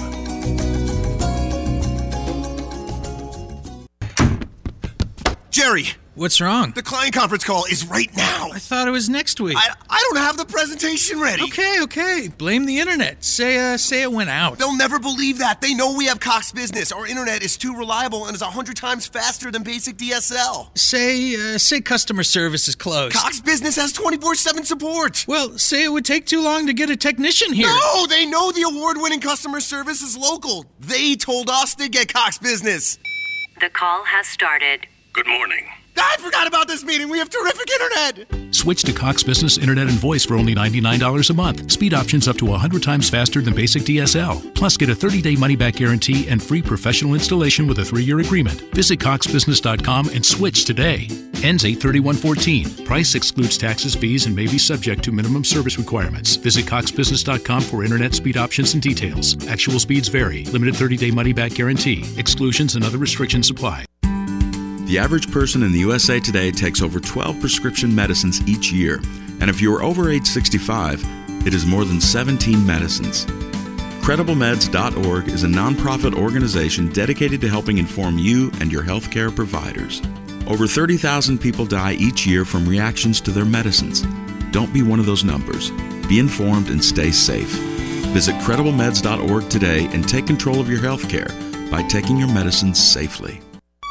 Jerry! What's wrong? The client conference call is right now. I thought it was next week. I, I don't have the presentation ready. Okay, okay. Blame the internet. Say uh, say it went out. They'll never believe that. They know we have Cox Business. Our internet is too reliable and is a hundred times faster than basic D S L. Say uh, say customer service is closed. Cox Business has twenty-four seven support. Well, say it would take too long to get a technician here. No, they know the award-winning customer service is local. They told us to get Cox Business. The call has started. Good morning. I forgot about this meeting. We have terrific internet. Switch to Cox Business Internet and Voice for only ninety-nine dollars a month. Speed options up to one hundred times faster than basic D S L. Plus, get a thirty-day money-back guarantee and free professional installation with a three-year agreement. Visit cox business dot com and switch today. Ends eight thirty-one fourteen. Price excludes taxes, fees, and may be subject to minimum service requirements. Visit cox business dot com for internet speed options and details. Actual speeds vary. Limited thirty-day money-back guarantee. Exclusions and other restrictions apply. The average person in the U S A today takes over twelve prescription medicines each year. And if you are over age sixty-five, it is more than seventeen medicines. credible meds dot org is a nonprofit organization dedicated to helping inform you and your healthcare providers. Over thirty thousand people die each year from reactions to their medicines. Don't be one of those numbers. Be informed and stay safe. Visit credible meds dot org today and take control of your healthcare by taking your medicines safely.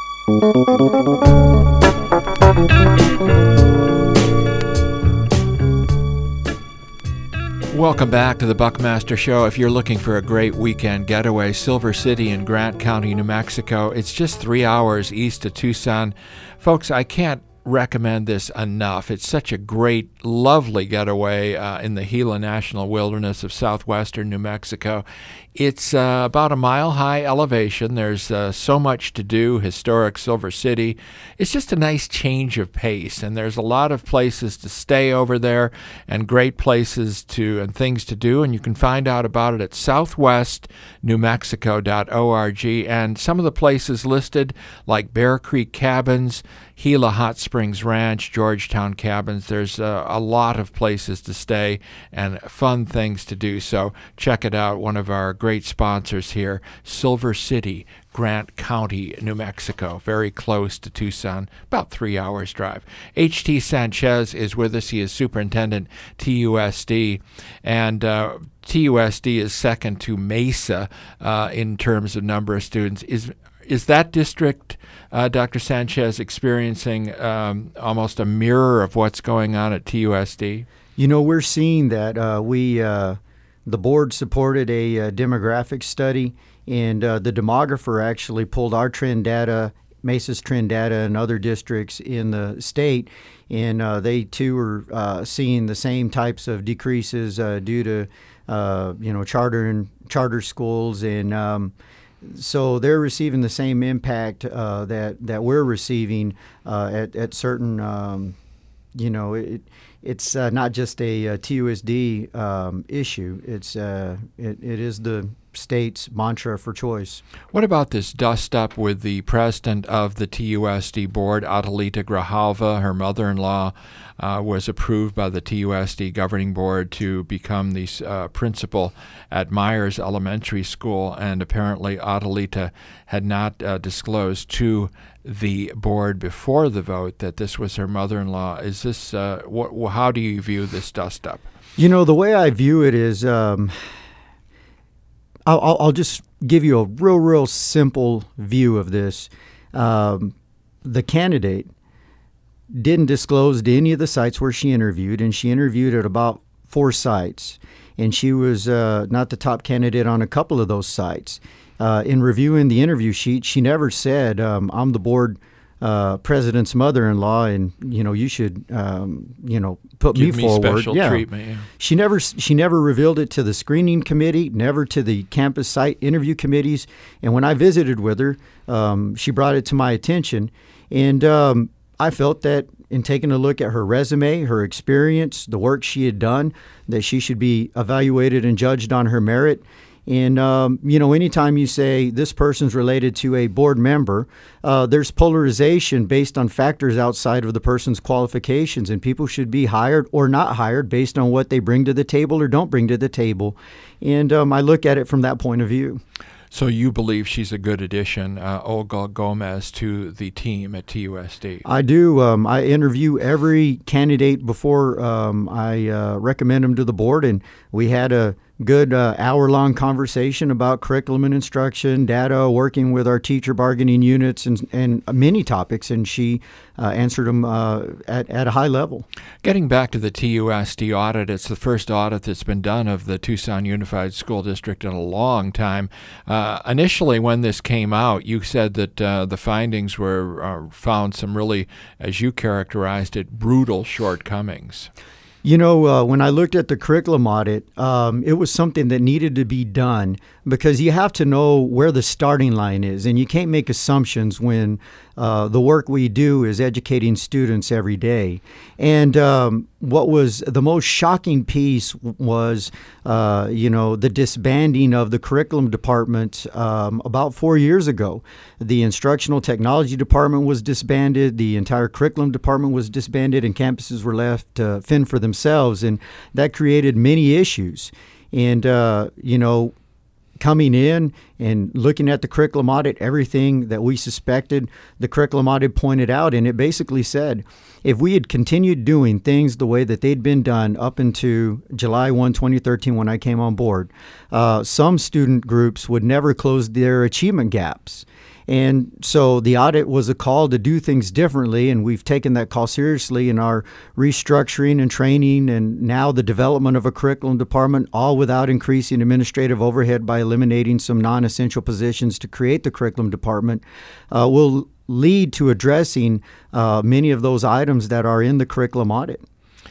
Welcome back to the Buckmaster Show. If you're looking for a great weekend getaway, Silver City in Grant County, New Mexico, it's just three hours east of Tucson. Folks, I can't recommend this enough. It's such a great, lovely getaway uh, in the Gila National Wilderness of southwestern New Mexico. It's uh, about a mile high elevation. There's uh, so much to do, historic Silver City. It's just a nice change of pace, and there's a lot of places to stay over there and great places to and things to do, and you can find out about it at southwest new mexico dot org. And some of the places listed, like Bear Creek Cabins, Gila Hot Springs Ranch, Georgetown Cabins. There's uh, a lot of places to stay and fun things to do, so check it out. One of our great sponsors here, Silver City, Grant County, New Mexico, very close to Tucson, about three hours drive. H T Sanchez is with us. He is Superintendent T U S D, and uh, T U S D is second to Mesa uh, in terms of number of students. Is is that district, uh, Doctor Sanchez, experiencing um, almost a mirror of what's going on at T U S D? You know, we're seeing that. Uh, we uh, the board supported a uh, demographic study, and uh, the demographer actually pulled our trend data, Mesa's trend data, and other districts in the state, and uh, they too are uh, seeing the same types of decreases uh, due to uh, you know charter and charter schools, and um, so they're receiving the same impact uh, that that we're receiving uh, at at certain um, you know it. It's uh, not just a, a T U S D um, issue. It's uh, it, it is the state's mantra for choice. What about this dust-up with the president of the T U S D board, Adelita Grijalva? Her mother-in-law uh, was approved by the T U S D governing board to become the uh, principal at Myers Elementary School, and apparently Adelita had not uh, disclosed to the board before the vote that this was her mother-in-law. Is this, uh, wh- how do you view this dust-up? You know, the way I view it is, um, I'll, I'll just give you a real, real simple view of this. Um, the candidate didn't disclose to any of the sites where she interviewed, and she interviewed at about four sites. And she was uh, not the top candidate on a couple of those sites. Uh, in reviewing the interview sheet, she never said, um, I'm the board uh, president's mother-in-law, and, you know, you should, um, you know, put Give me, me forward. special yeah. treatment, yeah. She never, she never revealed it to the screening committee, never to the campus site interview committees. And when I visited with her, um, she brought it to my attention. And um, I felt that in taking a look at her resume, her experience, the work she had done, that she should be evaluated and judged on her merit. And, um, you know, anytime you say this person's related to a board member, uh, there's polarization based on factors outside of the person's qualifications, and people should be hired or not hired based on what they bring to the table or don't bring to the table. And um, I look at it from that point of view. So you believe she's a good addition, uh, Olga Gomez, to the team at T U S D? I do. Um, I interview every candidate before um, I uh, recommend them to the board, and we had a good uh, hour-long conversation about curriculum and instruction, data, working with our teacher bargaining units, and, and many topics, and she uh, answered them uh, at, at a high level. Getting back to the T U S D audit, it's the first audit that's been done of the Tucson Unified School District in a long time. Uh, initially, when this came out, you said that uh, the findings were uh, found some really, as you characterized it, brutal shortcomings. You know, uh, when I looked at the curriculum audit, um, it was something that needed to be done because you have to know where the starting line is, and you can't make assumptions when uh, the work we do is educating students every day. And um, what was the most shocking piece was, uh, you know, the disbanding of the curriculum department um, about four years ago. The instructional technology department was disbanded, the entire curriculum department was disbanded, and campuses were left to fend for themselves, and that created many issues. And, uh, you know, coming in and looking at the curriculum audit, everything that we suspected, the curriculum audit pointed out, and it basically said, if we had continued doing things the way that they'd been done up into July first, twenty thirteen, when I came on board, uh, some student groups would never close their achievement gaps. And so the audit was a call to do things differently, and we've taken that call seriously in our restructuring and training, and now the development of a curriculum department, all without increasing administrative overhead by eliminating some non-essential positions to create the curriculum department, uh, will lead to addressing uh, many of those items that are in the curriculum audit.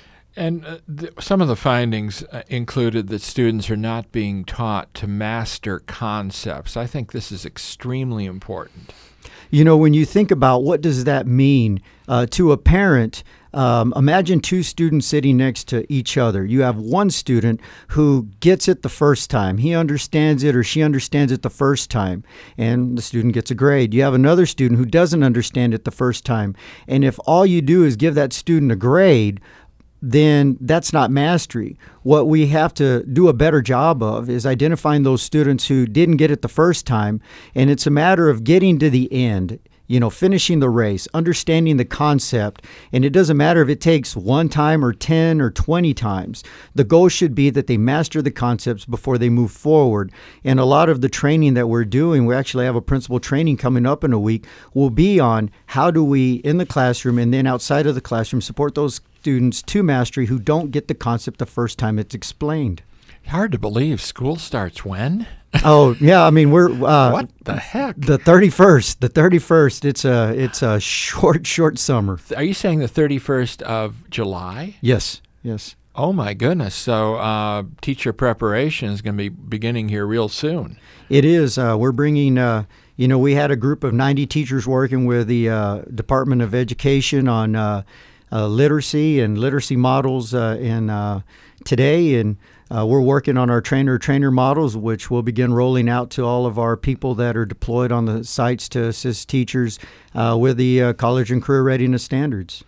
And uh, th- some of the findings uh, included that students are not being taught to master concepts. I think this is extremely important. You know, when you think about what does that mean uh, to a parent, um, imagine two students sitting next to each other. You have one student who gets it the first time. He understands it or she understands it the first time, and the student gets a grade. You have another student who doesn't understand it the first time. And if all you do is give that student a grade, then that's not mastery. What we have to do a better job of is identifying those students who didn't get it the first time, and it's a matter of getting to the end, you know, finishing the race, understanding the concept, and it doesn't matter if it takes one time or ten or twenty times. The goal should be that they master the concepts before they move forward. And a lot of the training that we're doing, we actually have a principal training coming up in a week, will be on how do we, in the classroom and then outside of the classroom, support those students to mastery who don't get the concept the first time it's explained. Hard to believe school starts when? Oh yeah, I mean we're uh, what the heck? The thirty-first, the thirty-first. It's a it's a short short summer. Are you saying the thirty-first of July? Yes, yes. Oh my goodness! So uh, teacher preparation is going to be beginning here real soon. It is. Uh, we're bringing. Uh, you know, we had a group of ninety teachers working with the uh, Department of Education on uh, uh, literacy and literacy models uh, in uh, today, and uh, we're working on our trainer-trainer models, which we'll begin rolling out to all of our people that are deployed on the sites to assist teachers uh, with the uh, college and career readiness standards.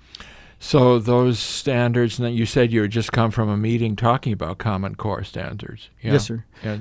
So those standards, and you said you had just come from a meeting talking about Common Core standards. Yeah. Yes, sir. Yeah.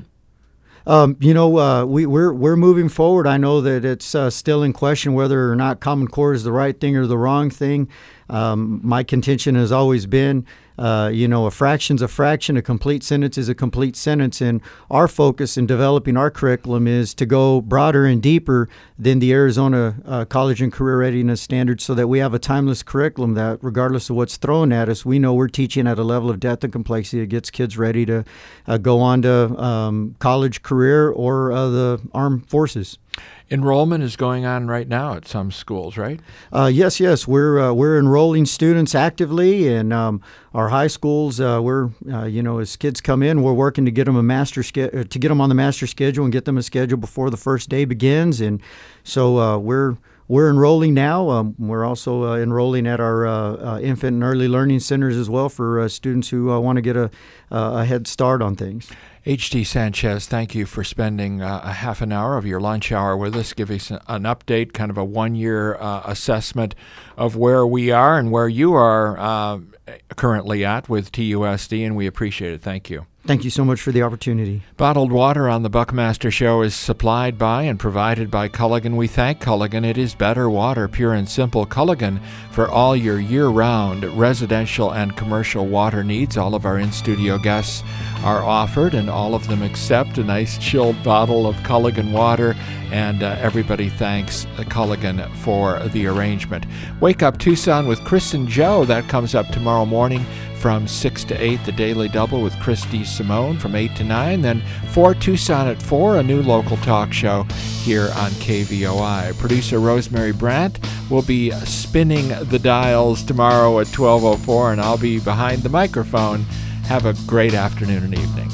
Um, you know, uh, we, we're we're moving forward. I know that it's uh, still in question whether or not Common Core is the right thing or the wrong thing. Um, my contention has always been, uh, you know, a fraction's a fraction, a complete sentence is a complete sentence, and our focus in developing our curriculum is to go broader and deeper than the Arizona uh, College and Career Readiness Standards, so that we have a timeless curriculum that, regardless of what's thrown at us, we know we're teaching at a level of depth and complexity that gets kids ready to uh, go on to um, college, career, or uh, the armed forces. Enrollment is going on right now at some schools, right? Uh, yes, yes. We're uh, we're enrolling students actively, and um, our high schools. Uh, we're uh, you know, as kids come in, we're working to get them a master ske- to get them on the master schedule and get them a schedule before the first day begins. And so uh, we're we're enrolling now. Um, we're also uh, enrolling at our uh, uh, infant and early learning centers as well for uh, students who uh, want to get a a head start on things. H D Sanchez, thank you for spending uh, a half an hour of your lunch hour with us, giving us an update, kind of a one-year uh, assessment of where we are and where you are uh, currently at with T U S D, and we appreciate it. Thank you. Thank you so much for the opportunity. Bottled water on the Buckmaster Show is supplied by and provided by Culligan. We thank Culligan. It is better water, pure and simple. Culligan for all your year-round residential and commercial water needs. All of our in-studio guests are offered, and all of them accept a nice chilled bottle of Culligan water, and uh, everybody thanks Culligan for the arrangement. Wake Up Tucson with Chris and Joe. That comes up tomorrow morning from six to eight, the Daily Double with Christy Simone from eight to nine. Then for Tucson at four, a new local talk show here on K V O I. Producer Rosemary Brandt will be spinning the dials tomorrow at twelve oh four, and I'll be behind the microphone. Have a great afternoon and evening.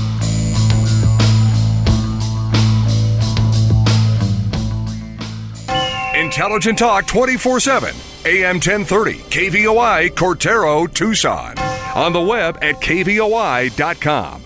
Intelligent Talk twenty-four seven. A M ten thirty, K V O I, Cortero, Tucson. On the web at K V O I dot com.